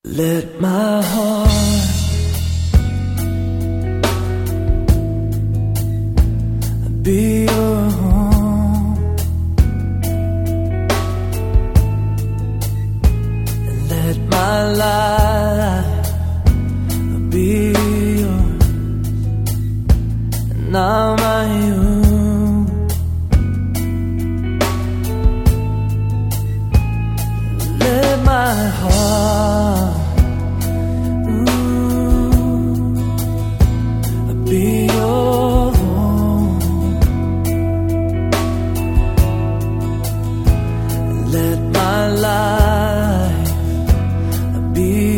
Let my heart be your home, and let my life be yours, and now my own. Let my heart be your home, let my life be